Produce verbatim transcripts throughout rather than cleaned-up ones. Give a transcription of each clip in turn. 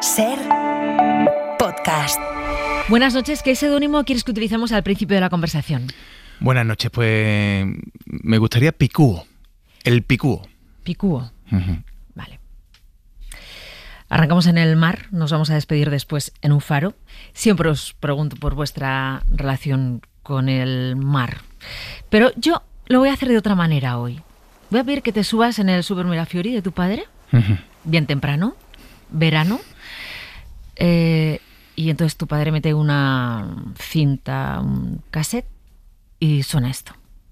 Ser podcast. Buenas noches. ¿Qué seudónimo quieres que utilicemos al principio de la conversación? Buenas noches. Pues me gustaría Picúo. El Picúo. Picúo. Uh-huh. Vale. Arrancamos en el mar. Nos vamos a despedir después en un faro. Siempre os pregunto por vuestra relación con el mar. Pero yo lo voy a hacer de otra manera hoy. Voy a pedir que te subas en el Super Mirafiori de tu padre. Uh-huh. Bien temprano. Verano. Eh, y entonces tu padre mete una cinta, un cassette, y suena esto.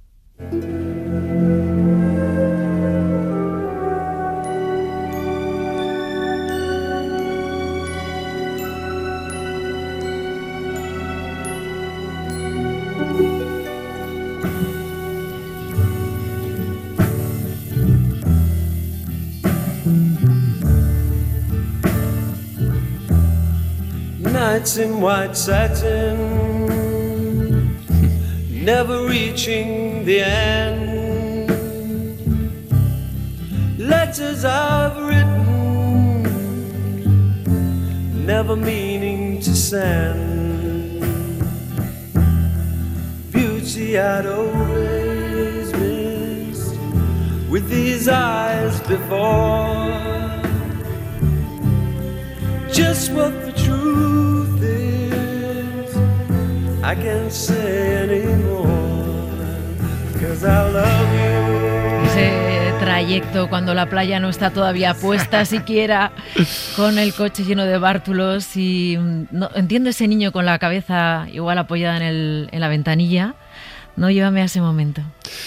Nights in white satin, never reaching the end. Letters I've written, never meaning to send. Beauty I'd always missed with these eyes before. Just what the truth is, I can't say anymore, 'cause I love you. Ese trayecto cuando la playa no está todavía puesta siquiera, con el coche lleno de bártulos y no, entiendo ese niño con la cabeza igual apoyada en, el, en la ventanilla. No, llévame a ese momento.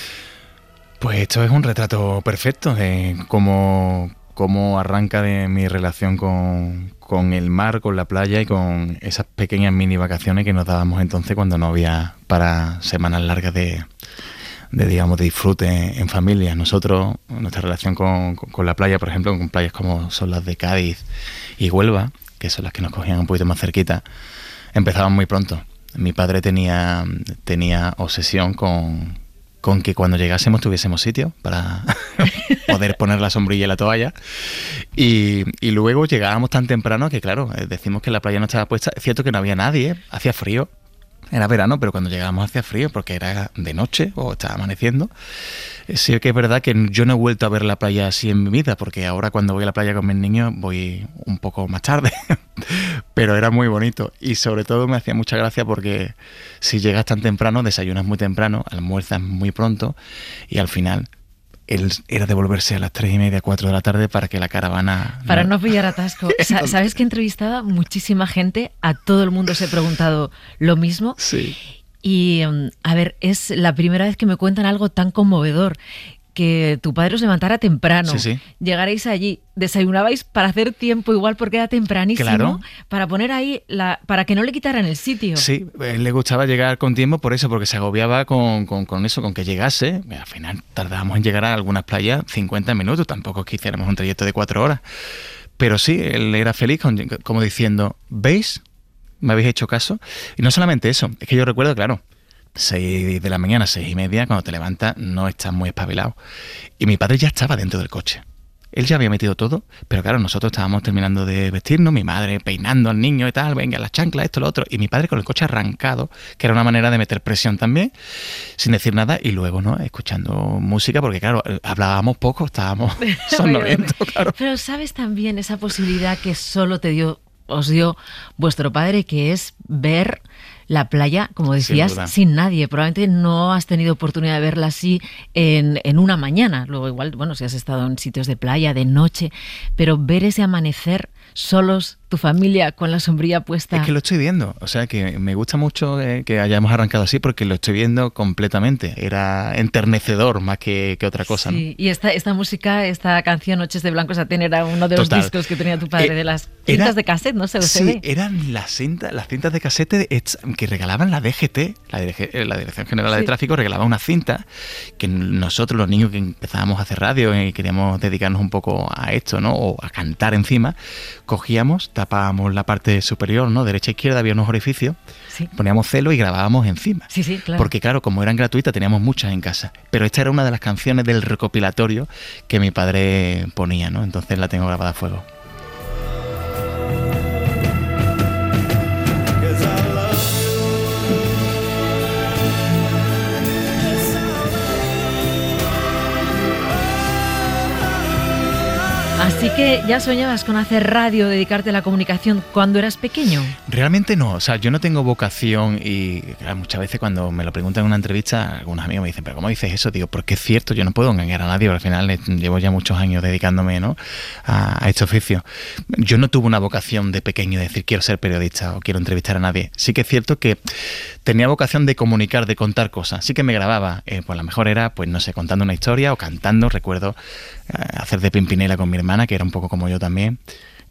Pues esto es un retrato perfecto de cómo, cómo arranca de mi relación con, con el mar, con la playa y con esas pequeñas mini vacaciones que nos dábamos entonces cuando no había para semanas largas de, de digamos, de disfrute en familia. Nosotros, nuestra relación con, con, con la playa, por ejemplo, con playas como son las de Cádiz y Huelva, que son las que nos cogían un poquito más cerquita, empezaban muy pronto. Mi padre tenía, tenía obsesión con... con que cuando llegásemos tuviésemos sitio para poder poner la sombrilla y la toalla. Y, y luego llegábamos tan temprano que, claro, decimos que la playa no estaba puesta. Es cierto que no había nadie, hacía frío, era verano, pero cuando llegábamos hacía frío porque era de noche o estaba amaneciendo. Sí que es verdad que yo no he vuelto a ver la playa así en mi vida, porque ahora cuando voy a la playa con mis niños voy un poco más tarde, pero era muy bonito y sobre todo me hacía mucha gracia porque si llegas tan temprano, desayunas muy temprano, almuerzas muy pronto y al final él era devolverse a las tres y media, cuatro de la tarde para que la caravana... Para no, no pillar atasco. Entonces... ¿Sabes que he entrevistado a muchísima gente? A todo el mundo os he preguntado lo mismo. Sí. Y, a ver, es la primera vez que me cuentan algo tan conmovedor, que tu padre os levantara temprano, sí, sí. Llegarais allí, desayunabais para hacer tiempo igual porque era tempranísimo, claro. Para poner ahí, la, para que no le quitaran el sitio. Sí, él le gustaba llegar con tiempo por eso, porque se agobiaba con, con, con eso, con que llegase. Al final tardábamos en llegar a algunas playas cincuenta minutos, tampoco es que hiciéramos un trayecto de cuatro horas. Pero sí, él era feliz con, como diciendo, ¿veis? ¿Me habéis hecho caso? Y no solamente eso, es que yo recuerdo, claro, seis de la mañana, seis y media, cuando te levantas no estás muy espabilado. Y mi padre ya estaba dentro del coche. Él ya había metido todo, pero claro, nosotros estábamos terminando de vestirnos, mi madre peinando al niño y tal, venga, las chanclas, esto, lo otro, y mi padre con el coche arrancado, que era una manera de meter presión también, sin decir nada, y luego, ¿no?, escuchando música, porque claro, hablábamos poco, estábamos somnolientos, claro. Pero sabes también esa posibilidad que solo te dio, os dio vuestro padre, que es ver la playa, como decías, sin, sin nadie. Probablemente no has tenido oportunidad de verla así en, en una mañana. Luego igual, bueno, si has estado en sitios de playa, de noche, pero ver ese amanecer solos, tu familia con la sombrilla puesta. Es que lo estoy viendo, o sea que me gusta mucho eh, que hayamos arrancado así porque lo estoy viendo completamente. Era enternecedor más que, que otra cosa. Sí, ¿no? Y esta, esta música, esta canción Noches de Blanco Satén era uno de los Total. discos que tenía tu padre, eh, de las cintas era, de cassette, no sé, sí, C D. Eran las cintas, las cintas de cassette que regalaban la D G T, la, la Dirección General sí. de Tráfico, regalaba una cinta que nosotros, los niños que empezábamos a hacer radio y queríamos dedicarnos un poco a esto, ¿no?, o a cantar encima, cogíamos, tapábamos la parte superior, ¿no?, derecha e izquierda, había unos orificios, sí. poníamos celo y grabábamos encima. Sí, sí, claro. Porque claro, como eran gratuitas, teníamos muchas en casa. Pero esta era una de las canciones del recopilatorio que mi padre ponía, ¿no? Entonces la tengo grabada a fuego. Así que ya soñabas con hacer radio, dedicarte a la comunicación cuando eras pequeño. Realmente no, o sea, yo no tengo vocación y claro, muchas veces cuando me lo preguntan en una entrevista, algunos amigos me dicen, pero ¿cómo dices eso? Digo, porque es cierto, yo no puedo engañar a nadie, pero al final llevo ya muchos años dedicándome, ¿no?, a, a este oficio. Yo no tuve una vocación de pequeño de decir quiero ser periodista o quiero entrevistar a nadie. Sí que es cierto que tenía vocación de comunicar, de contar cosas. Sí que me grababa, eh, pues a lo mejor era, pues no sé, contando una historia o cantando. Recuerdo eh, hacer de Pimpinela con mi hermana, que era un poco como yo también,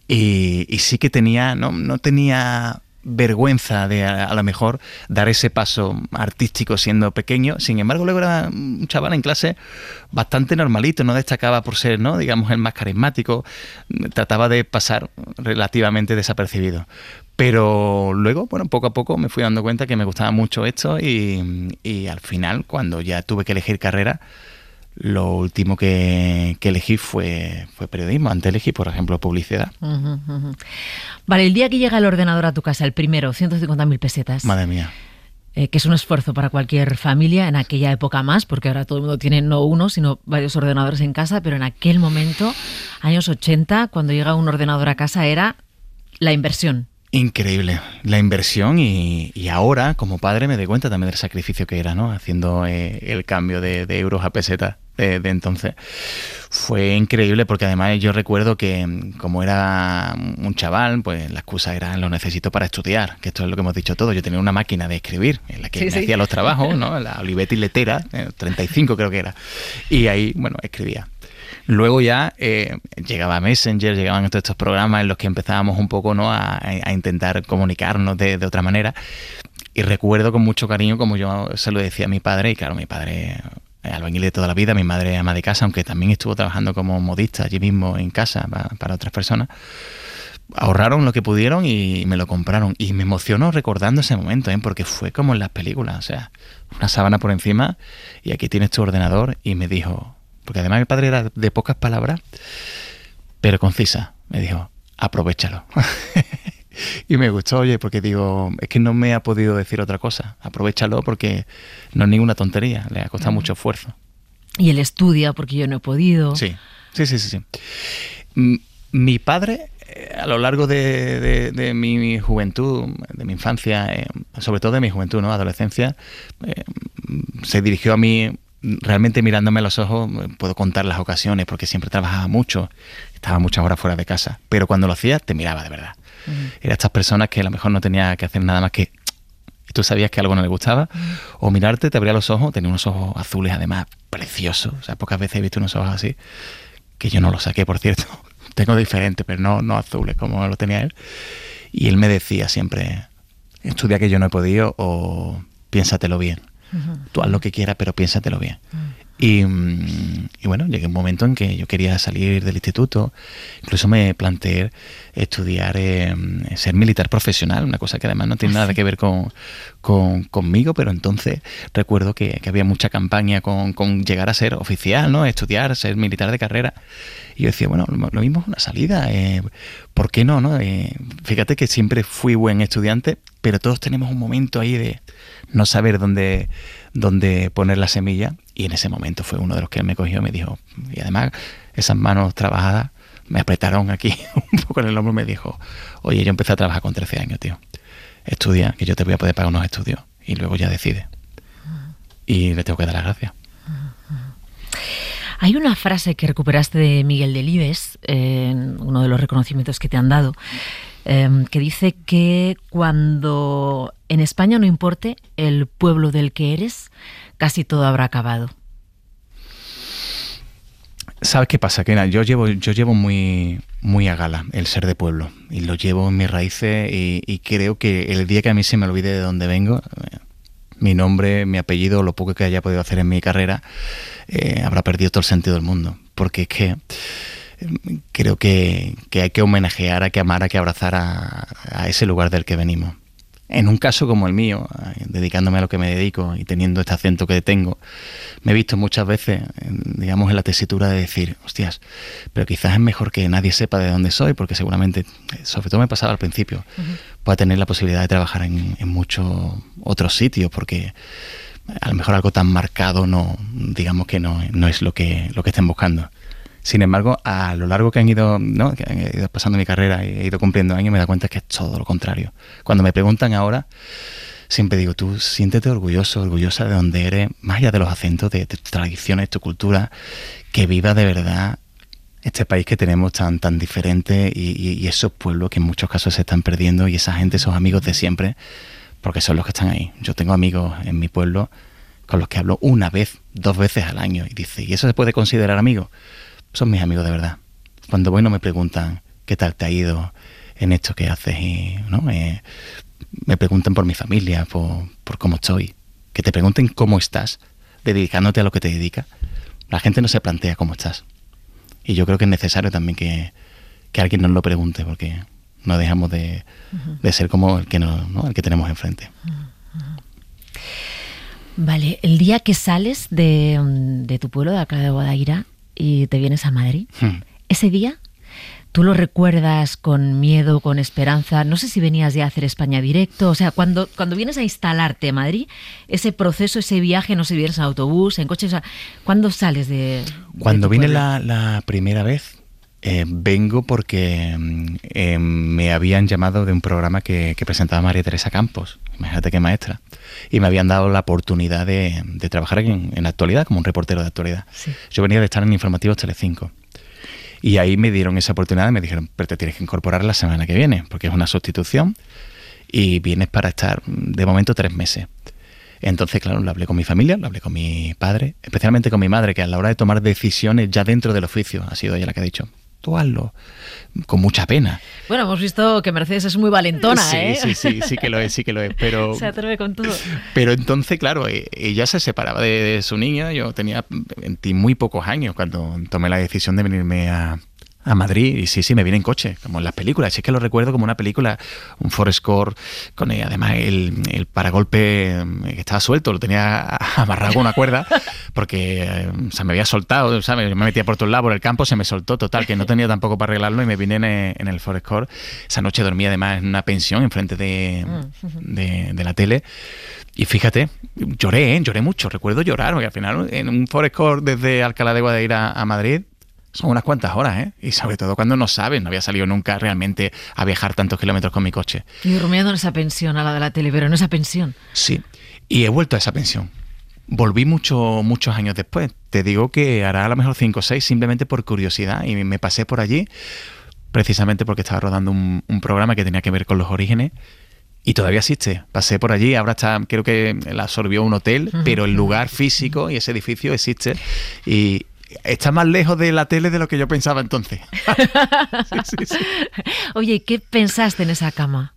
y, y sí que tenía, no, no tenía vergüenza de a, a lo mejor dar ese paso artístico siendo pequeño. Sin embargo, luego era un chaval en clase bastante normalito, no destacaba por ser, ¿no?, digamos, el más carismático, trataba de pasar relativamente desapercibido. Pero luego, bueno, poco a poco me fui dando cuenta que me gustaba mucho esto y, y al final, cuando ya tuve que elegir carrera, lo último que, que elegí fue, fue periodismo. Antes elegí, por ejemplo, publicidad. Uh-huh, uh-huh. Vale, el día que llega el ordenador a tu casa, el primero, ciento cincuenta mil pesetas. Madre mía. Eh, que es un esfuerzo para cualquier familia, en aquella época más, porque ahora todo el mundo tiene no uno, sino varios ordenadores en casa, pero en aquel momento, años ochenta, cuando llega un ordenador a casa, era la inversión. Increíble, la inversión y, y ahora, como padre, me doy cuenta también del sacrificio que era, ¿no?, haciendo eh, el cambio de, de euros a pesetas de, de entonces. Fue increíble porque además yo recuerdo que como era un chaval, pues la excusa era lo necesito para estudiar, que esto es lo que hemos dicho todos. Yo tenía una máquina de escribir en la que sí, me sí. hacía los trabajos, ¿no?, la Olivetti Letera, eh, treinta y cinco creo que era, y ahí, bueno, escribía. Luego ya eh, llegaba Messenger, llegaban todos estos programas en los que empezábamos un poco, ¿no?, a, a intentar comunicarnos de, de otra manera. Y recuerdo con mucho cariño como yo se lo decía a mi padre, y claro, mi padre albañil de toda la vida, mi madre ama de casa, aunque también estuvo trabajando como modista allí mismo en casa para, para otras personas. Ahorraron lo que pudieron y me lo compraron. Y me emocionó recordando ese momento, ¿eh?, porque fue como en las películas, o sea, una sábana por encima y aquí tienes tu ordenador. Y me dijo, porque además mi padre era de pocas palabras, pero concisa, me dijo, aprovéchalo. Y me gustó, oye, porque digo, es que no me ha podido decir otra cosa. Aprovéchalo porque no es ninguna tontería, le ha costado mm. mucho esfuerzo. Y él estudia porque yo no he podido. Sí, sí, sí, sí. sí. Mi padre, a lo largo de, de, de mi juventud, de mi infancia, eh, sobre todo de mi juventud, ¿no?, adolescencia, eh, se dirigió a mí realmente mirándome a los ojos. Puedo contar las ocasiones porque siempre trabajaba mucho, estaba muchas horas fuera de casa, pero cuando lo hacía te miraba de verdad. Uh-huh. Era estas personas que a lo mejor no tenía que hacer nada más que y tú sabías que algo no le gustaba, uh-huh. o mirarte, te abría los ojos, tenía unos ojos azules además preciosos, o sea, pocas veces he visto unos ojos así, que yo no los saqué, por cierto, tengo diferentes, pero no, no azules como lo tenía él, y él me decía siempre, estudia que yo no he podido o piénsatelo bien. Uh-huh. Tú haz lo que quieras, pero piénsatelo bien. Uh-huh. Y, y bueno, llegué a un momento en que yo quería salir del instituto, incluso me planteé estudiar, eh, ser militar profesional, una cosa que además no tiene nada que ver con, con conmigo, pero entonces recuerdo que, que había mucha campaña con, con llegar a ser oficial, ¿no?, estudiar, ser militar de carrera, y yo decía, bueno, lo, lo mismo es una salida, eh, ¿por qué no? no? Eh, fíjate que siempre fui buen estudiante, pero todos tenemos un momento ahí de no saber dónde, dónde poner la semilla, y en ese momento fue uno de los que él me cogió y me dijo, y además esas manos trabajadas me apretaron aquí un poco en el hombro y me dijo, oye, yo empecé a trabajar con trece años, tío, estudia, que yo te voy a poder pagar unos estudios y luego ya decide. Y le tengo que dar las gracias. Hay una frase que recuperaste de Miguel Delibes, eh, en uno de los reconocimientos que te han dado, eh, que dice que cuando en España no importe el pueblo del que eres, casi todo habrá acabado. ¿Sabes qué pasa? Que yo llevo, yo llevo muy, muy a gala el ser de pueblo y lo llevo en mis raíces y, y creo que el día que a mí se me olvide de dónde vengo, mi nombre, mi apellido, lo poco que haya podido hacer en mi carrera, eh, habrá perdido todo el sentido del mundo. Porque es que eh, creo que, que hay que homenajear, hay que amar, hay que abrazar a, a ese lugar del que venimos. En un caso como el mío, dedicándome a lo que me dedico y teniendo este acento que tengo, me he visto muchas veces, digamos, en la tesitura de decir, hostias, pero quizás es mejor que nadie sepa de dónde soy, porque seguramente, sobre todo me pasaba al principio, uh-huh. pueda tener la posibilidad de trabajar en, en muchos otros sitios, porque a lo mejor algo tan marcado no, digamos que no, no es lo que, lo que estén buscando. Sin embargo, a lo largo que han ido, ¿no? que han ido pasando mi carrera y he ido cumpliendo años, me da cuenta que es todo lo contrario. Cuando me preguntan ahora, siempre digo, tú siéntete orgulloso, orgullosa de donde eres, más allá de los acentos, de, de tus tradiciones, tu cultura, que viva de verdad este país que tenemos tan, tan diferente y, y, y esos pueblos que en muchos casos se están perdiendo y esa gente, esos amigos de siempre, porque son los que están ahí. Yo tengo amigos en mi pueblo con los que hablo una vez, dos veces al año y dice, ¿y eso se puede considerar amigos? Son mis amigos de verdad. Cuando voy no me preguntan qué tal te ha ido en esto que haces y no eh, me preguntan por mi familia, por, por cómo estoy. Que te pregunten cómo estás, dedicándote a lo que te dedicas. La gente no se plantea cómo estás. Y yo creo que es necesario también que, que alguien nos lo pregunte, porque no dejamos de, uh-huh. de ser como el que, no, ¿no? el que tenemos enfrente. Uh-huh. Vale, el día que sales de, de tu pueblo, de Alcalá de Guadaira, y te vienes a Madrid, hmm. ese día, ¿tú lo recuerdas con miedo, con esperanza? No sé si venías ya a hacer España Directo, o sea, cuando, cuando vienes a instalarte a Madrid, ese proceso, ese viaje, no sé si vienes en autobús, en coche, o sea, ¿cuándo sales de, de Cuando vine la, la primera vez, eh, vengo porque eh, me habían llamado de un programa que, que presentaba María Teresa Campos, imagínate qué maestra, y me habían dado la oportunidad de, de trabajar en, en la actualidad, como un reportero de actualidad. Sí. Yo venía de estar en Informativos Telecinco. Y ahí me dieron esa oportunidad y me dijeron, pero te tienes que incorporar la semana que viene, porque es una sustitución y vienes para estar de momento tres meses. Entonces, claro, lo hablé con mi familia, lo hablé con mi padre, especialmente con mi madre, que a la hora de tomar decisiones ya dentro del oficio ha sido ella la que ha dicho, tú hazlo, con mucha pena. Bueno, hemos visto que Mercedes es muy valentona, sí, ¿eh? Sí, sí, sí que lo es, sí que lo es, pero... Se atreve con todo. Pero entonces, claro, ella se separaba de, de su niña, yo tenía muy pocos años cuando tomé la decisión de venirme a... a Madrid, y sí, sí, me vine en coche, como en las películas. Si es que lo recuerdo como una película, un Forest Core, con eh, además el, el paragolpe que estaba suelto, lo tenía amarrado con una cuerda, porque eh, o sea, me había soltado, ¿sabes? Yo me metía por todos lados, por el campo, se me soltó, total, que no tenía tampoco para arreglarlo, y me vine en, en el Forest Core. Esa noche dormí además en una pensión enfrente de, de, de la tele. Y fíjate, lloré, ¿eh? lloré mucho, recuerdo llorar, porque al final en un Forest Core desde Alcalá de Guadaira a Madrid, son unas cuantas horas, ¿eh? Y sobre todo cuando no sabes, no había salido nunca realmente a viajar tantos kilómetros con mi coche. Y durmiendo en esa pensión, a la de la tele, pero en esa pensión. Sí, y he vuelto a esa pensión. Volví mucho, muchos años después. Te digo que hará a lo mejor cinco o seis, simplemente por curiosidad. Y me pasé por allí, precisamente porque estaba rodando un, un programa que tenía que ver con los orígenes. Y todavía existe. Pasé por allí, ahora está, creo que la absorbió un hotel, uh-huh. pero el lugar físico y ese edificio existe. Y... está más lejos de la tele de lo que yo pensaba entonces. sí, sí, sí. Oye, ¿qué pensaste en esa cama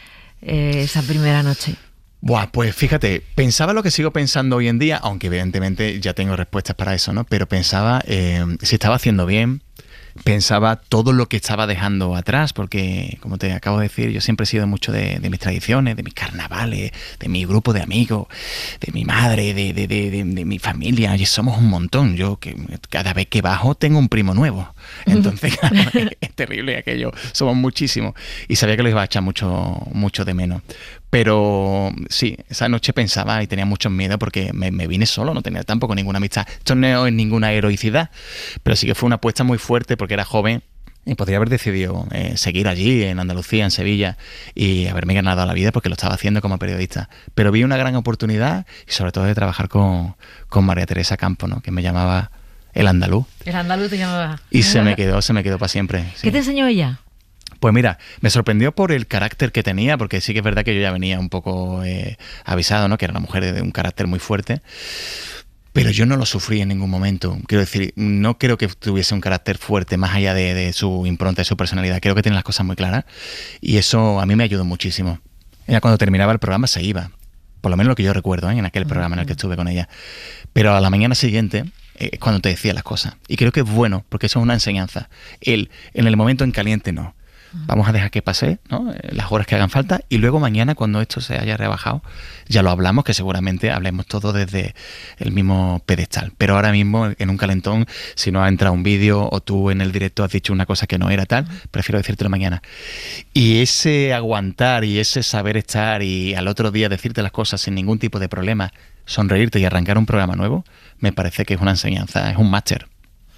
eh, esa primera noche? Buah, pues fíjate, pensaba lo que sigo pensando hoy en día, aunque evidentemente ya tengo respuestas para eso, ¿no? Pero pensaba eh, si estaba haciendo bien, pensaba todo lo que estaba dejando atrás, porque, como te acabo de decir, yo siempre he sido mucho de, de mis tradiciones, de mis carnavales, de mi grupo de amigos, de mi madre, de, de, de, de, de mi familia, y somos un montón. Yo que cada vez que bajo tengo un primo nuevo. Entonces, claro, es, es terrible aquello, somos muchísimos. Y sabía que lo iba a echar mucho, mucho de menos. Pero sí, esa noche pensaba y tenía mucho miedo porque me, me vine solo, no tenía tampoco ninguna amistad. Esto no es ninguna heroicidad, pero sí que fue una apuesta muy fuerte porque era joven y podría haber decidido eh, seguir allí, en Andalucía, en Sevilla, y haberme ganado la vida porque lo estaba haciendo como periodista. Pero vi una gran oportunidad y sobre todo de trabajar con, con María Teresa Campos, ¿no? Que me llamaba el andaluz. El andaluz te llamaba. Y se me quedó, se me quedó para siempre. Sí. ¿Qué te enseñó ella? Pues mira, me sorprendió por el carácter que tenía, porque sí que es verdad que yo ya venía un poco eh, avisado, ¿no? Que era una mujer de un carácter muy fuerte, pero yo no lo sufrí en ningún momento. Quiero decir, no creo que tuviese un carácter fuerte más allá de, de su impronta, de su personalidad. Creo que tiene las cosas muy claras y eso a mí me ayudó muchísimo. Ella cuando terminaba el programa se iba, por lo menos lo que yo recuerdo, ¿eh? En aquel programa en el que estuve con ella. Pero a la mañana siguiente es eh, cuando te decía las cosas. Y creo que es bueno, porque eso es una enseñanza. Él, en el momento en caliente, no. Vamos a dejar que pase, ¿no? Las horas que hagan falta y luego mañana cuando esto se haya rebajado ya lo hablamos, que seguramente hablemos todos desde el mismo pedestal, pero ahora mismo en un calentón, si no ha entrado un vídeo o tú en el directo has dicho una cosa que no era tal, prefiero decírtelo mañana. Y ese aguantar y ese saber estar y al otro día decirte las cosas sin ningún tipo de problema, sonreírte y arrancar un programa nuevo, me parece que es una enseñanza, es un máster.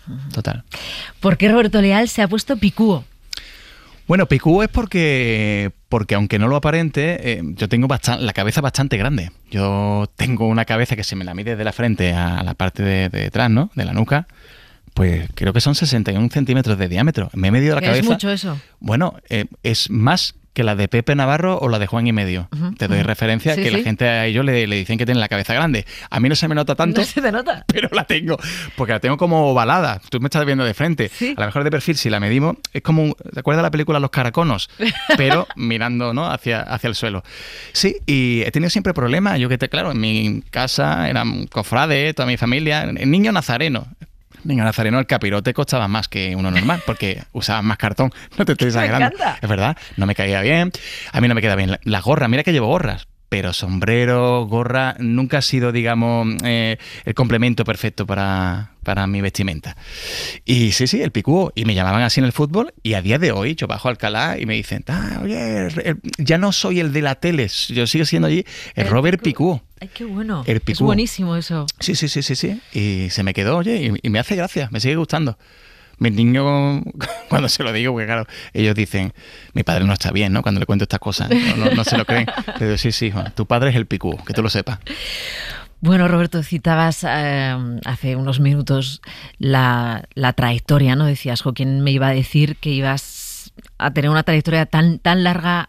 total. ¿Por qué Roberto Leal se ha puesto picúo? Bueno, picúo es porque, porque aunque no lo aparente, eh, yo tengo bastan- la cabeza bastante grande. Yo tengo una cabeza que se me la mide de la frente a la parte de, de detrás, ¿no? De la nuca. Pues creo que son sesenta y un centímetros de diámetro. Me he medido la cabeza. ¿Es mucho eso? Bueno, eh, es más que la de Pepe Navarro o la de Juan y Medio. Uh-huh, Te doy uh-huh. referencia sí, que sí. la gente a ellos le, le dicen que tienen la cabeza grande. A mí no se me nota tanto. No se te nota. Pero la tengo, porque la tengo como ovalada. Tú me estás viendo de frente. ¿Sí? A lo mejor de perfil, si la medimos, es como, un, ¿te acuerdas de la película Los Caraconos? Pero mirando, ¿no? hacia, hacia el suelo. Sí, y he tenido siempre problemas. Yo que te, claro, en mi casa eran cofrades, toda mi familia, el niño nazareno. Niño nazareno, el capirote costaba más que uno normal porque usaban más cartón. No te estoy exagerando. Es verdad, no me caía bien. A mí no me queda bien la, la gorra. Mira que llevo gorras, pero sombrero, gorra, nunca ha sido, digamos, eh, el complemento perfecto para, para mi vestimenta. Y sí, sí, el picúo. Y me llamaban así en el fútbol y a día de hoy yo bajo a Alcalá y me dicen, ah, oye, el, ya no soy el de la tele, yo sigo siendo allí el, el Robert Picúo. Ay, qué bueno. El picúo. Es buenísimo eso. Sí, sí, sí, sí, sí. Y se me quedó, oye, y, y me hace gracia, me sigue gustando. Mis niños, cuando se lo digo, porque claro, ellos dicen, mi padre no está bien, ¿no? Cuando le cuento estas cosas, no, no, no se lo creen. Le digo, sí, sí, hijo, tu padre es el picúo, que tú lo sepas. Bueno, Roberto, citabas eh, hace unos minutos la, la trayectoria, ¿no? Decías, jo, ¿quién me iba a decir que ibas a tener una trayectoria tan, tan larga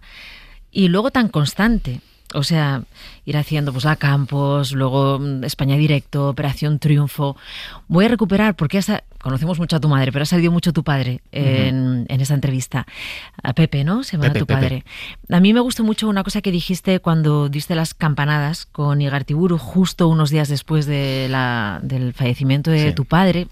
y luego tan constante? O sea, ir haciendo pues a Campos, luego España Directo, Operación Triunfo. Voy a recuperar, porque has, conocemos mucho a tu madre, pero ha salido mucho tu padre en, uh-huh. en esa entrevista. A Pepe, ¿no? Se llama Pepe, tu padre. Pepe. A mí me gustó mucho una cosa que dijiste cuando diste las campanadas con Igartiburu, justo unos días después de la, del fallecimiento de sí. tu padre.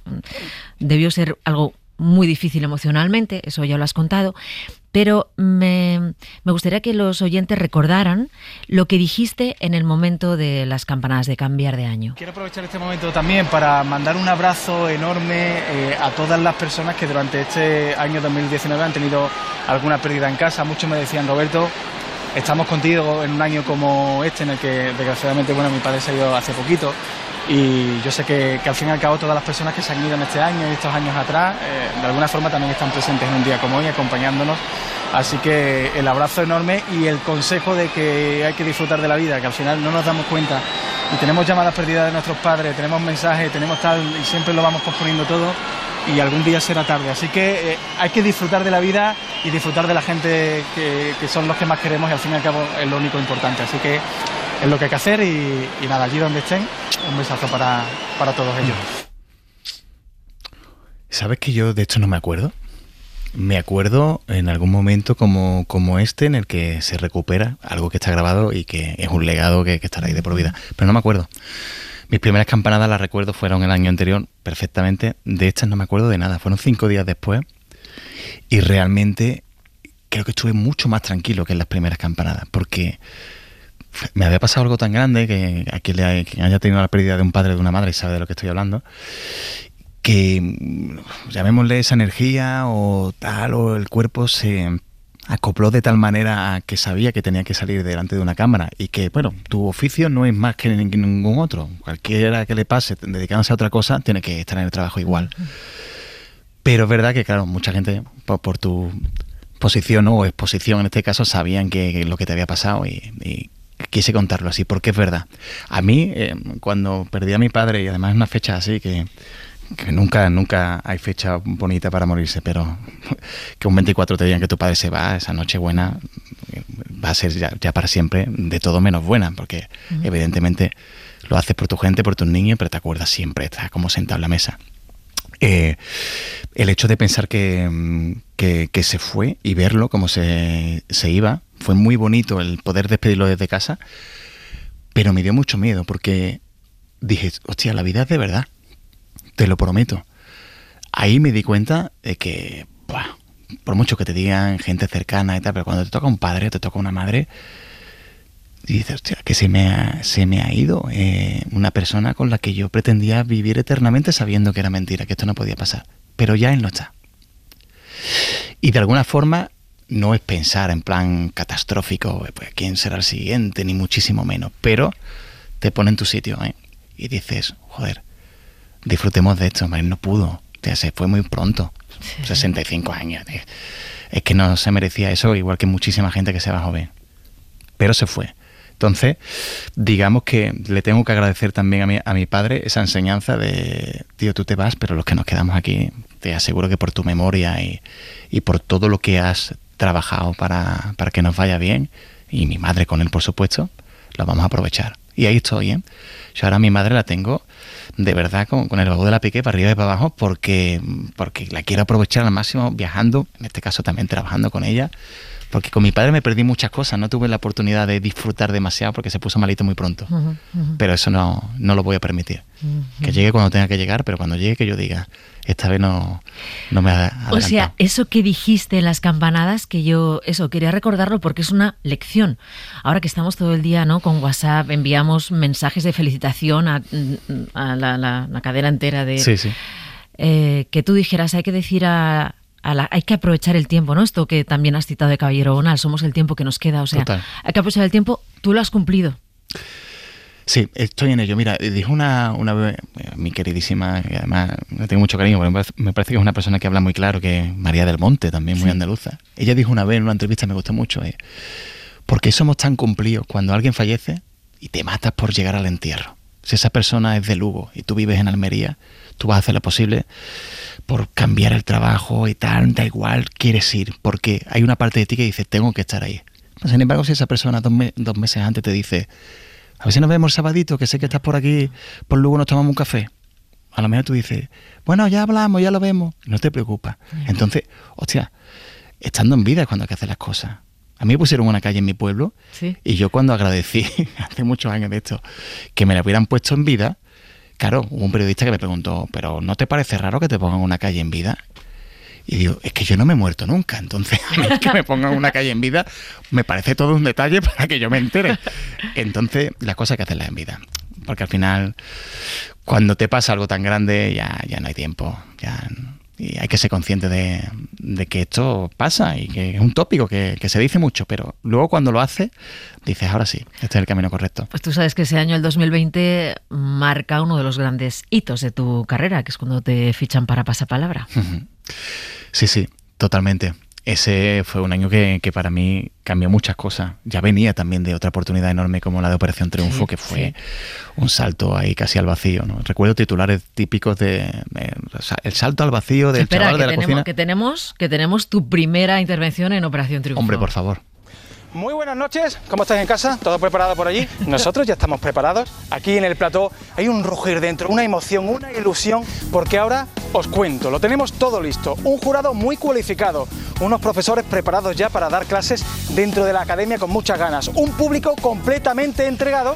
Debió ser algo muy difícil emocionalmente, eso ya lo has contado. Pero me, me gustaría que los oyentes recordaran lo que dijiste en el momento de las campanadas de cambiar de año. Quiero aprovechar este momento también para mandar un abrazo enorme eh, a todas las personas que durante este año dos mil diecinueve han tenido alguna pérdida en casa. Muchos me decían, Roberto, estamos contigo en un año como este, en el que desgraciadamente bueno, mi padre se ha ido hace poquito. Y yo sé que, que al fin y al cabo todas las personas que se han ido en este año y estos años atrás, eh, de alguna forma también están presentes en un día como hoy, acompañándonos. Así que el abrazo enorme y el consejo de que hay que disfrutar de la vida, que al final no nos damos cuenta y tenemos llamadas perdidas de nuestros padres, tenemos mensajes, tenemos tal, y siempre lo vamos posponiendo todo y algún día será tarde. Así que eh, hay que disfrutar de la vida y disfrutar de la gente que, que son los que más queremos y al fin y al cabo es lo único importante. Así que es lo que hay que hacer y, y nada, allí donde estén, un besazo para, para todos ellos. ¿Sabes que yo de hecho no me acuerdo? Me acuerdo en algún momento como, como este en el que se recupera algo que está grabado y que es un legado que, que estará ahí de por vida, pero no me acuerdo. Mis primeras campanadas las recuerdo fueron el año anterior perfectamente, de estas no me acuerdo de nada, fueron cinco días después y realmente creo que estuve mucho más tranquilo que en las primeras campanadas porque me había pasado algo tan grande que a quien, le, quien haya tenido la pérdida de un padre o de una madre sabe de lo que estoy hablando, que llamémosle esa energía o tal, o el cuerpo se acopló de tal manera a que sabía que tenía que salir delante de una cámara y que, bueno, tu oficio no es más que ningún otro. Cualquiera que le pase dedicándose a otra cosa tiene que estar en el trabajo igual. Pero es verdad que, claro, mucha gente por, por tu posición o exposición en este caso sabían que, que lo que te había pasado y, y quise contarlo así porque es verdad. A mí, eh, cuando perdí a mi padre, y además es una fecha así que que nunca nunca hay fecha bonita para morirse, pero que un veinticuatro te digan que tu padre se va, esa noche buena va a ser ya, ya para siempre de todo menos buena, porque uh-huh. evidentemente lo haces por tu gente, por tus niños, pero te acuerdas siempre, estás como sentado en la mesa. Eh, el hecho de pensar que, que, que se fue y verlo como se, se iba, fue muy bonito el poder despedirlo desde casa, pero me dio mucho miedo, porque dije, hostia, la vida es de verdad. Te lo prometo. Ahí me di cuenta de que, buah, por mucho que te digan gente cercana y tal, pero cuando te toca un padre o te toca una madre, y dices, hostia, que se me ha, se me ha ido eh, una persona con la que yo pretendía vivir eternamente sabiendo que era mentira, que esto no podía pasar. Pero ya él no está. Y de alguna forma no es pensar en plan catastrófico, pues quién será el siguiente, ni muchísimo menos, pero te pone en tu sitio, ¿eh? Y dices, joder, disfrutemos de esto, Marín no pudo, O sea, se fue muy pronto, sí. sesenta y cinco años. Es que no se merecía eso, igual que muchísima gente que se va joven. Pero se fue. Entonces, digamos que le tengo que agradecer también a mi, a mi padre esa enseñanza de, tío, tú te vas, pero los que nos quedamos aquí, te aseguro que por tu memoria y, y por todo lo que has trabajado para, para que nos vaya bien, y mi madre con él, por supuesto, lo vamos a aprovechar. Y ahí estoy, ¿eh? Yo ahora a mi madre la tengo de verdad con, con el baúl de la pique para arriba y para abajo porque, porque la quiero aprovechar al máximo viajando, en este caso también trabajando con ella. Porque con mi padre me perdí muchas cosas, no tuve la oportunidad de disfrutar demasiado porque se puso malito muy pronto. Uh-huh, uh-huh. Pero eso no, no lo voy a permitir. Uh-huh. Que llegue cuando tenga que llegar, pero cuando llegue que yo diga, esta vez no, no me ha adelantado. O sea, eso que dijiste en las campanadas, que yo, eso, quería recordarlo porque es una lección. Ahora que estamos todo el día, ¿no? Con WhatsApp, enviamos mensajes de felicitación a, a la, la, la cadena entera de... Sí, sí. Eh, que tú dijeras, hay que decir a... A la, hay que aprovechar el tiempo, ¿no? Esto que también has citado de Caballero Bonal, somos el tiempo que nos queda, o sea, Total. Hay que aprovechar el tiempo, tú lo has cumplido. Sí, estoy en ello. Mira, dijo una, una bebé, mi queridísima, y además le tengo mucho cariño, porque me parece que es una persona que habla muy claro, que es María del Monte, también muy sí. andaluza. Ella dijo una vez en una entrevista, me gustó mucho, eh, ¿por qué somos tan cumplidos cuando alguien fallece y te matas por llegar al entierro? Si esa persona es de Lugo y tú vives en Almería, tú vas a hacer lo posible por cambiar el trabajo y tal, da igual, quieres ir, porque hay una parte de ti que dice, tengo que estar ahí. Sin embargo, si esa persona dos, me- dos meses antes te dice, a ver si nos vemos el sabadito, que sé que estás por aquí, por luego nos tomamos un café, a lo mejor tú dices, bueno, ya hablamos, ya lo vemos, no te preocupas. Entonces, hostia, estando en vida es cuando hay que hacer las cosas. A mí me pusieron una calle en mi pueblo, ¿sí? Y yo cuando agradecí, hace muchos años de esto, que me la hubieran puesto en vida, claro, hubo un periodista que me preguntó, ¿pero no te parece raro que te pongan una calle en vida? Y digo, es que yo no me he muerto nunca, entonces a mí que me pongan una calle en vida me parece todo un detalle para que yo me entere. Entonces, las cosas hay que hacerlas en vida, porque al final, cuando te pasa algo tan grande, ya, ya no hay tiempo, ya... Y hay que ser consciente de, de que esto pasa y que es un tópico que, que se dice mucho, pero luego cuando lo haces, dices, ahora sí, este es el camino correcto. Pues tú sabes que ese año, el dos mil veinte, marca uno de los grandes hitos de tu carrera, que es cuando te fichan para Pasapalabra. Sí, sí, totalmente. Ese fue un año que, que para mí cambió muchas cosas. Ya venía también de otra oportunidad enorme como la de Operación Triunfo, sí, que fue sí. un salto ahí casi al vacío, ¿no? Recuerdo titulares típicos de, de el salto al vacío del Espera, chaval de la tenemos, cocina. Que tenemos, que tenemos tu primera intervención en Operación Triunfo. Hombre, por favor. Muy buenas noches, ¿cómo estáis en casa? ¿Todo preparado por allí? Nosotros ya estamos preparados. Aquí en el plató hay un rugir dentro, una emoción, una ilusión, porque ahora os cuento, lo tenemos todo listo. Un jurado muy cualificado, unos profesores preparados ya para dar clases dentro de la academia con muchas ganas, un público completamente entregado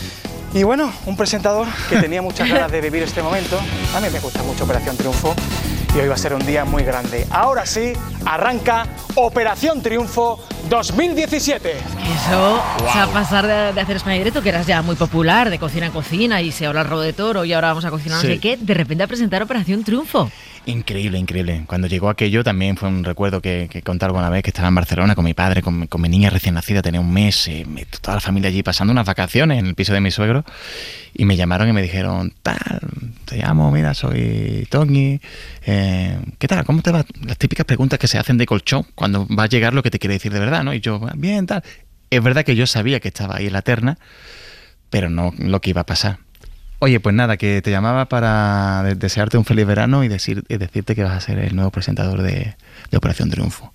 y bueno, un presentador que tenía muchas ganas de vivir este momento. A mí me gusta mucho Operación Triunfo. Y hoy va a ser un día muy grande. Ahora sí, arranca Operación Triunfo dos mil diecisiete. Eso, wow. O sea, pasar de, de hacer España Directo, que eras ya muy popular, de cocina en cocina, y se habla el rabo de toro, y ahora vamos a cocinar sí. no sé qué, de repente a presentar Operación Triunfo. Increíble, increíble. Cuando llegó aquello también fue un recuerdo que, que conté alguna vez, que estaba en Barcelona con mi padre, con, con mi niña recién nacida, tenía un mes, eh, toda la familia allí pasando unas vacaciones en el piso de mi suegro, y me llamaron y me dijeron, tal, te llamo, mira, soy Tony, eh, ¿qué tal? ¿Cómo te va? Las típicas preguntas que se hacen de colchón cuando va a llegar lo que te quiere decir de verdad, ¿no? Y yo, bien, tal. Es verdad que yo sabía que estaba ahí en la terna, pero no lo que iba a pasar. Oye, pues nada, que te llamaba para desearte un feliz verano y, decir, y decirte que vas a ser el nuevo presentador de, de Operación Triunfo.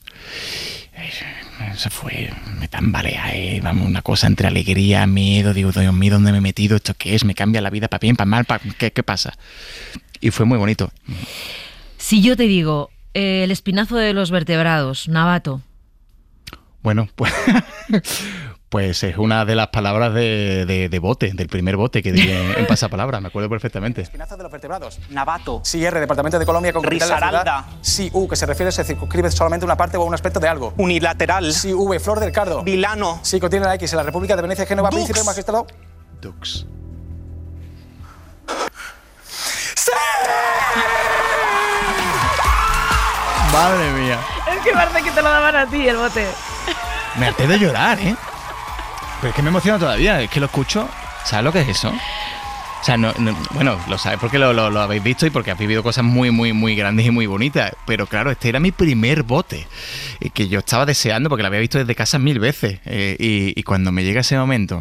Eso fue, me tambalea, ¿eh? Vamos, una cosa entre alegría, miedo, digo, Dios mío, ¿dónde me he metido? ¿Esto qué es? ¿Me cambia la vida para bien, para mal? Para... ¿Qué, ¿Qué pasa? Y fue muy bonito. Si yo te digo, eh, el espinazo de los vertebrados, Navato. Bueno, pues... Pues es una de las palabras de, de, de bote, del primer bote que di en, en Pasapalabra, me acuerdo perfectamente. Espinazo de los vertebrados. Navato. Sí, R, Departamento de Colombia con Risaralda. Sí, U, que se refiere, se circunscribe solamente una parte o un aspecto de algo. Unilateral. Sí, V, Flor del Cardo. Vilano. Sí, contiene la X, en la República de Venecia, Génova, Dux. Príncipe, Magistrado. Dux. ¡Sí! Madre mía. Es que parece que te lo daban a ti el bote. Me harté de llorar, ¿eh? Pero es que me emociona todavía, es que lo escucho. ¿Sabes lo que es eso? O sea, no, no, bueno, lo sabes porque lo, lo, lo habéis visto y porque has vivido cosas muy, muy, muy grandes y muy bonitas. Pero claro, este era mi primer bote, eh, que yo estaba deseando porque lo había visto desde casa mil veces. Eh, y, y cuando me llega ese momento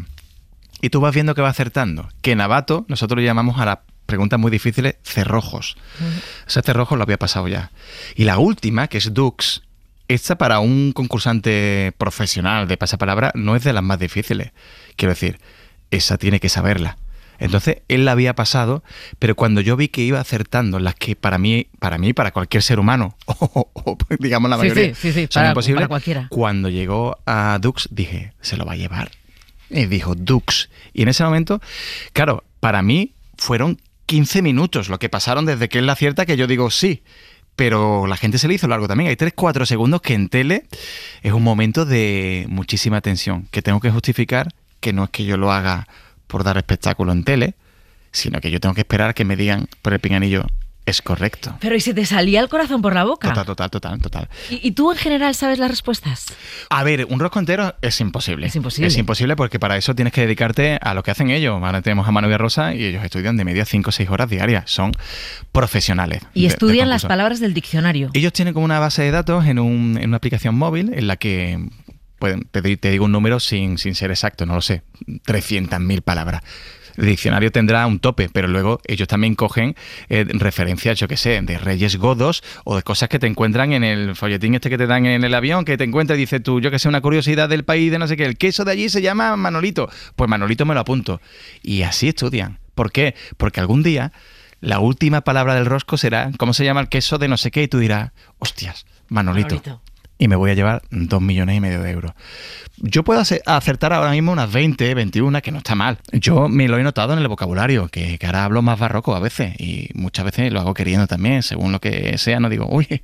y tú vas viendo que va acertando, que Navato, nosotros le llamamos a las preguntas muy difíciles cerrojos. Uh-huh. Ese cerrojo lo había pasado ya. Y la última, que es Dux, esta para un concursante profesional de pasapalabra no es de las más difíciles. Quiero decir, esa tiene que saberla. Entonces, él la había pasado, pero cuando yo vi que iba acertando las que para mí, para mí, para cualquier ser humano, o, o, o digamos la mayoría, sí, sí, sí, sí, son para, imposibles, para cualquiera. Cuando llegó a Dux, dije, ¿se lo va a llevar? Y dijo, Dux. Y en ese momento, claro, para mí fueron quince minutos lo que pasaron desde que él la acierta, que yo digo sí. Pero la gente se le hizo largo también. Hay tres cuatro segundos que en tele es un momento de muchísima tensión, que tengo que justificar que no es que yo lo haga por dar espectáculo en tele, sino que yo tengo que esperar a que me digan por el pinganillo, es correcto. Pero ¿y se te salía el corazón por la boca? Total, total, total, total. ¿Y, y tú en general sabes las respuestas? A ver, un rosco entero es imposible. Es imposible. Es imposible porque para eso tienes que dedicarte a lo que hacen ellos. Ahora tenemos a Manu y a Rosa y ellos estudian de media cinco o seis horas diarias. Son profesionales. Y de, estudian de las palabras del diccionario. Ellos tienen como una base de datos en, un, en una aplicación móvil en la que... Pueden, te, te digo un número sin, sin ser exacto, no lo sé, trescientas mil palabras. El diccionario tendrá un tope, pero luego ellos también cogen eh, referencias, yo qué sé, de reyes godos o de cosas que te encuentran en el folletín este que te dan en el avión, que te encuentras y dices tú, yo que sé, una curiosidad del país de no sé qué, el queso de allí se llama Manolito. Pues Manolito me lo apunto. Y así estudian. ¿Por qué? Porque algún día la última palabra del rosco será, ¿cómo se llama el queso de no sé qué? Y tú dirás, hostias, Manolito. Manolito. Y me voy a llevar dos millones y medio de euros. Yo puedo acertar ahora mismo unas veinte, veintiuno, que no está mal. Yo me lo he notado en el vocabulario, que, que ahora hablo más barroco a veces, y muchas veces lo hago queriendo también, según lo que sea, no digo, uy,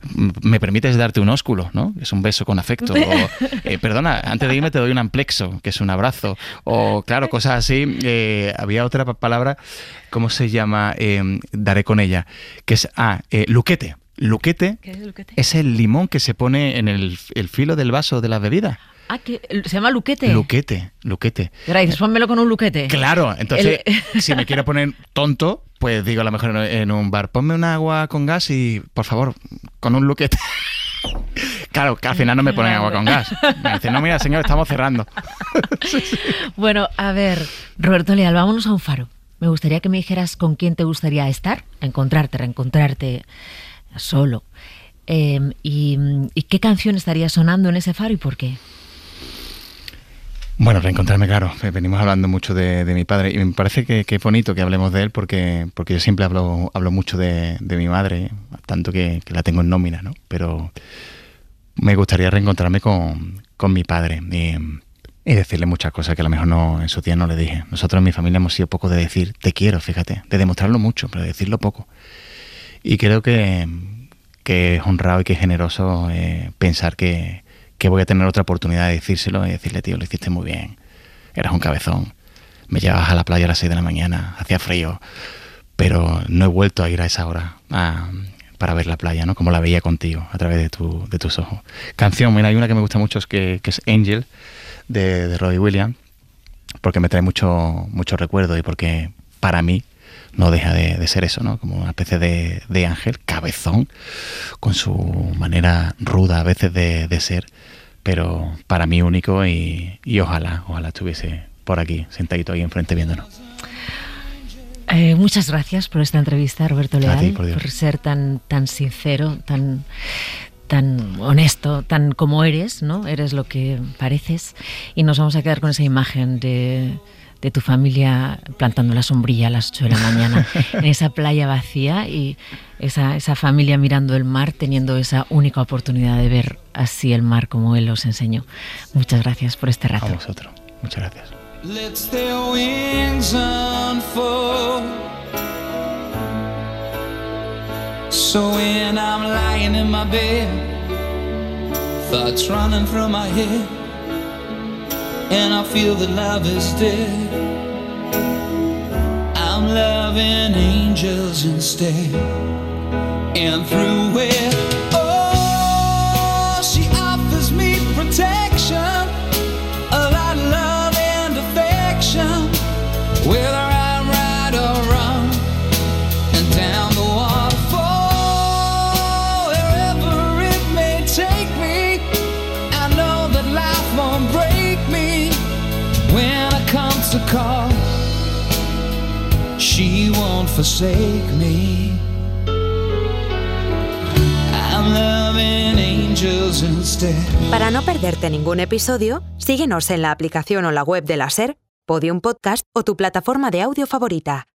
¿me permites darte un ósculo? ¿No? Es un beso con afecto. O, eh, perdona, antes de irme te doy un amplexo, que es un abrazo. O, claro, cosas así. Eh, había otra palabra, ¿cómo se llama? Eh, daré con ella, que es, ah, eh, luquete. Luquete, ¿Qué es luquete? Es el limón que se pone en el, el filo del vaso de la bebida. Ah, que se llama luquete. Luquete, luquete. Y ahora dices, pónmelo con un luquete. Claro, entonces, el... si me quiero poner tonto, pues digo a lo mejor en un bar, ponme un agua con gas y, por favor, con un luquete. Claro, que al final no me ponen agua con gas. Me dicen, no, mira, señor, estamos cerrando. Sí, sí. Bueno, a ver, Roberto Leal, vámonos a un faro. Me gustaría que me dijeras con quién te gustaría estar, encontrarte, reencontrarte... solo. Eh, y, ¿Y qué canción estaría sonando en ese faro y por qué? Bueno, reencontrarme, claro. Venimos hablando mucho de, de mi padre y me parece que, que es bonito que hablemos de él porque, porque yo siempre hablo, hablo mucho de, de mi madre, tanto que, que la tengo en nómina, ¿no? Pero me gustaría reencontrarme con, con mi padre y, y decirle muchas cosas que a lo mejor no, en su día no le dije. Nosotros en mi familia hemos sido poco de decir te quiero, fíjate, de demostrarlo mucho, pero de decirlo poco. Y creo que, que es honrado y que es generoso eh, pensar que, que voy a tener otra oportunidad de decírselo y decirle, tío, lo hiciste muy bien, eras un cabezón, me llevabas a la playa a las seis de la mañana, hacía frío, pero no he vuelto a ir a esa hora a, para ver la playa, ¿no? Como la veía contigo, a través de, tu, de tus ojos. Canción, mira, hay una que me gusta mucho, es que, que es Angel, de, de Robbie Williams, porque me trae mucho, mucho recuerdo y porque para mí no deja de, de ser eso, ¿no? Como una especie de, de ángel, cabezón, con su manera ruda a veces de, de ser, pero para mí único y, y ojalá, ojalá estuviese por aquí, sentadito ahí enfrente viéndonos. Eh, muchas gracias por esta entrevista, Roberto Leal, ti, por, por ser tan, tan sincero, tan, tan honesto, tan como eres, ¿no? Eres lo que pareces y nos vamos a quedar con esa imagen de... de tu familia plantando la sombrilla a las ocho de la mañana en esa playa vacía y esa, esa familia mirando el mar, teniendo esa única oportunidad de ver así el mar como él os enseñó. Muchas gracias por este rato. A vosotros. Muchas gracias. Let their wings unfold. So when I'm lying in my bed, thoughts running through my head, and I feel that love is dead, I'm loving angels instead. And through it, oh, she offers me protection, a lot of love and affection, whether I'm right answers the call. She won't forsake me. I'm loving angels instead. Para no perderte ningún episodio, síguenos en la aplicación o la web de la SER, Podium Podcast o tu plataforma de audio favorita.